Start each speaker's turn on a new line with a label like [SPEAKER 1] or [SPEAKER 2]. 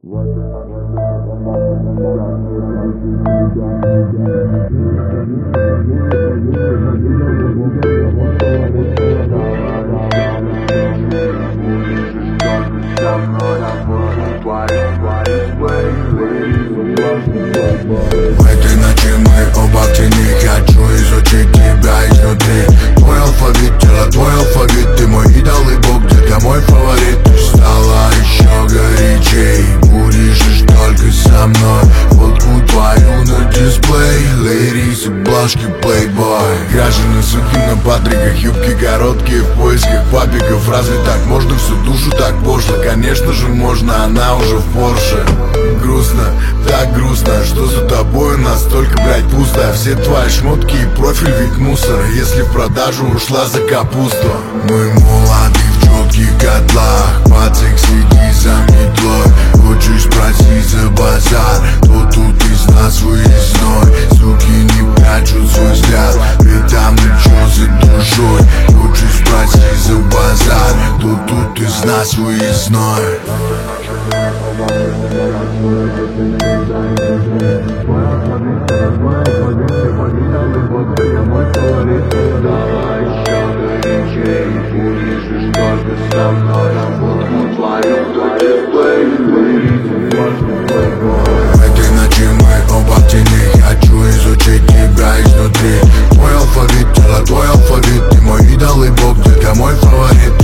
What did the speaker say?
[SPEAKER 1] В этой ночи мы оба в тени. Хочу изучить тебя изнутри. Твой алфавит, тело, твой алфавит. Ты мой идол и бог, детка, мой фаворит. Ты стала еще горячей. Будешь лишь только со мной. Фотку твою на дисплей. Лейрис, блажки, плейбой. Граждане, суки на патриках. Юбки короткие в поисках папиков. Разве так можно всю душу так пошло? Конечно же можно, она уже в Порше. Грустно, так грустно, что за тобой настолько, блять, пусто. А все твои шмотки и профиль ведь мусор. Если в продажу ушла за капусту. Мы молоды в четких котлах. Пацик, сиди за метлой. Хочешь спросить за базар, то тут из нас выездной. Суки не прячут свой взгляд, ведь там ничего за душой. Хочешь спросить за базар, то тут из нас выездной. В этой ночи мы оба в тени. Хочу изучить тебя изнутри. Твой алфавит, тело, твой алфавит. Ты мой идол и бог, детка, мой фаворит.